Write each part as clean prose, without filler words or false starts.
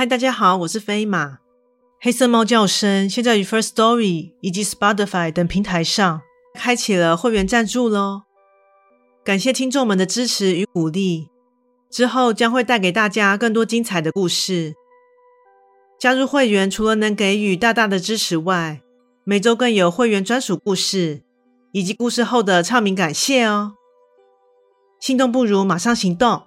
嗨，大家好，我是飞马。黑色猫叫声现在于 Firstory 以及 Spotify 等平台上开启了会员赞助咯，感谢听众们的支持与鼓励，之后将会带给大家更多精彩的故事。加入会员除了能给予大大的支持外，每周更有会员专属故事以及故事后的唱名感谢哦。心动不如马上行动。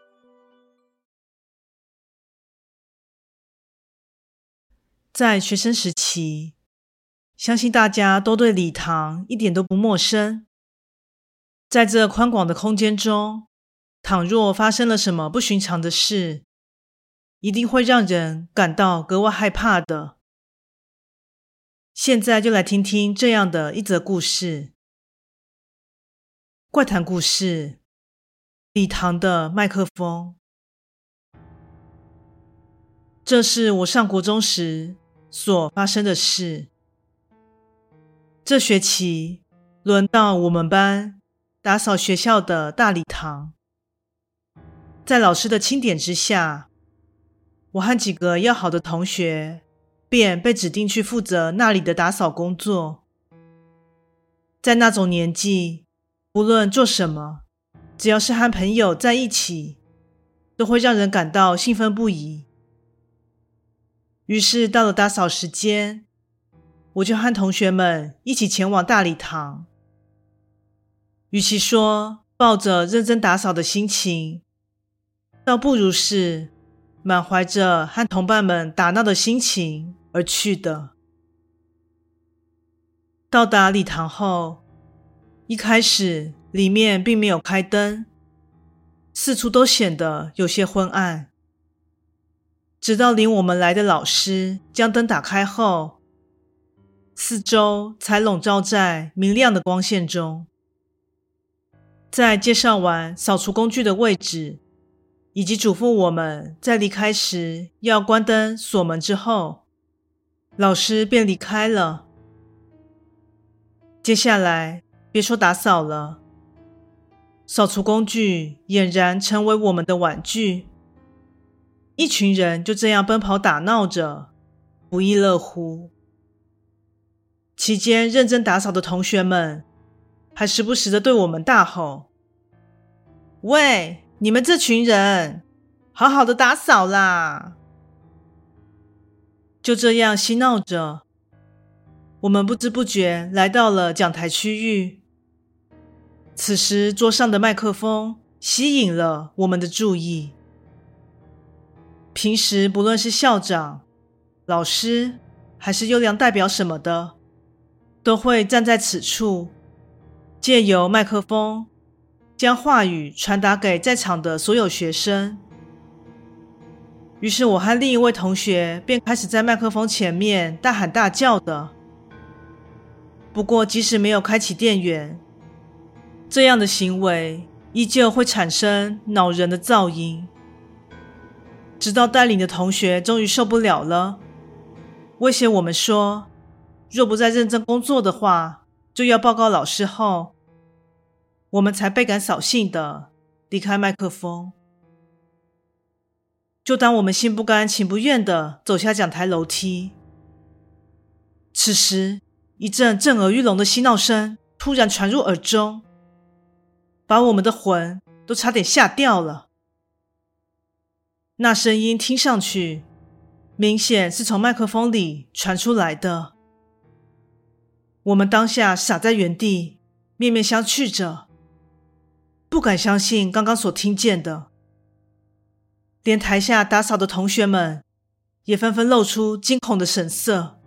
在学生时期，相信大家都对礼堂一点都不陌生。在这宽广的空间中，倘若发生了什么不寻常的事，一定会让人感到格外害怕的。现在就来听听这样的一则故事。怪谈故事：礼堂的麦克风。这是我上国中时所发生的事。这学期轮到我们班打扫学校的大礼堂，在老师的钦点之下，我和几个要好的同学便被指定去负责那里的打扫工作。在那种年纪，不论做什么，只要是和朋友在一起，都会让人感到兴奋不已。于是到了打扫时间，我就和同学们一起前往大礼堂。与其说抱着认真打扫的心情，倒不如是满怀着和同伴们打闹的心情而去的。到达礼堂后，一开始里面并没有开灯，四处都显得有些昏暗。直到领我们来的老师将灯打开后，四周才笼罩在明亮的光线中。在介绍完扫除工具的位置，以及嘱咐我们在离开时要关灯锁门之后，老师便离开了。接下来别说打扫了，扫除工具俨然成为我们的玩具。一群人就这样奔跑打闹着，不亦乐乎。期间认真打扫的同学们还时不时地对我们大吼：喂，你们这群人，好好的打扫啦！就这样嬉闹着，我们不知不觉来到了讲台区域。此时桌上的麦克风吸引了我们的注意。平时不论是校长、老师还是优良代表什么的，都会站在此处，借由麦克风将话语传达给在场的所有学生。于是我和另一位同学便开始在麦克风前面大喊大叫的。不过即使没有开启电源，这样的行为依旧会产生恼人的噪音。直到带领的同学终于受不了了，威胁我们说，若不再认真工作的话，就要报告老师后，我们才倍感扫兴的离开麦克风。就当我们心不甘情不愿的走下讲台楼梯，此时一阵震耳欲聋的嬉闹声突然传入耳中，把我们的魂都差点吓掉了。那声音听上去明显是从麦克风里传出来的。我们当下傻在原地，面面相觑着，不敢相信刚刚所听见的。连台下打扫的同学们也纷纷露出惊恐的神色。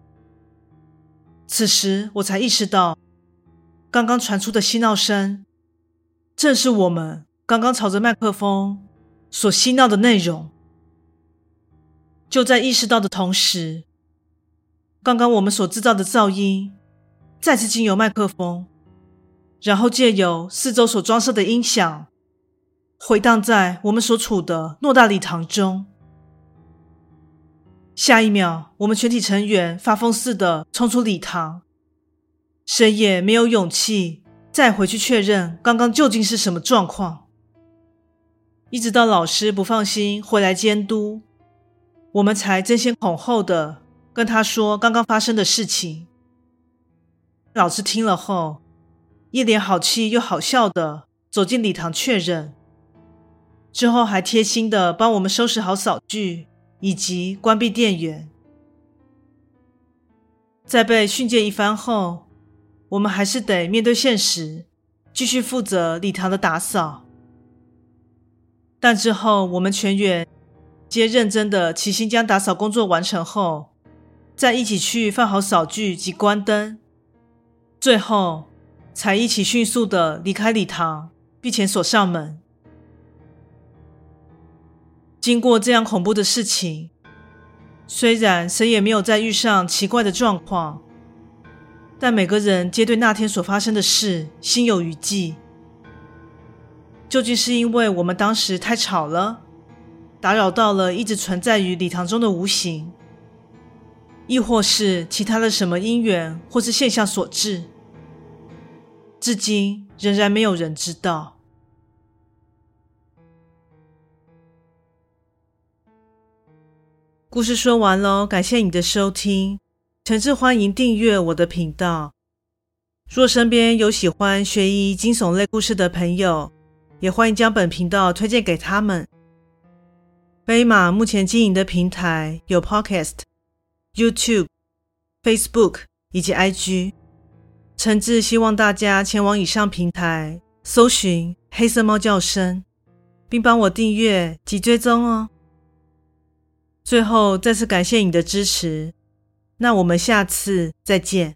此时我才意识到，刚刚传出的嬉闹声正是我们刚刚朝着麦克风所嬉闹的内容。就在意识到的同时，刚刚我们所制造的噪音再次经由麦克风，然后借由四周所装设的音响，回荡在我们所处的诺大礼堂中。下一秒，我们全体成员发疯似的冲出礼堂，谁也没有勇气再回去确认刚刚究竟是什么状况。一直到老师不放心回来监督， 我们才争先恐后的跟他说刚刚发生的事情。老师听了后，一脸好气又好笑的走进礼堂确认，之后还贴心的帮我们收拾好扫具以及关闭电源。在被训诫一番后，我们还是得面对现实，继续负责礼堂的打扫。但之后我们全员皆认真的齐心将打扫工作完成后，再一起去放好扫具及关灯，最后才一起迅速的离开礼堂，并且锁上门。经过这样恐怖的事情，虽然谁也没有再遇上奇怪的状况，但每个人皆对那天所发生的事心有余悸。究竟是因为我们当时太吵了，打扰到了一直存在于礼堂中的无形，亦或是其他的什么因缘或是现象所致，至今仍然没有人知道。故事说完咯，感谢你的收听，诚挚欢迎订阅我的频道。若身边有喜欢悬疑惊悚类故事的朋友，也欢迎将本频道推荐给他们。飞马目前经营的平台有 Podcast、YouTube、Facebook 以及 IG， 诚挚希望大家前往以上平台搜寻黑色猫叫声，并帮我订阅及追踪哦。最后再次感谢你的支持，那我们下次再见。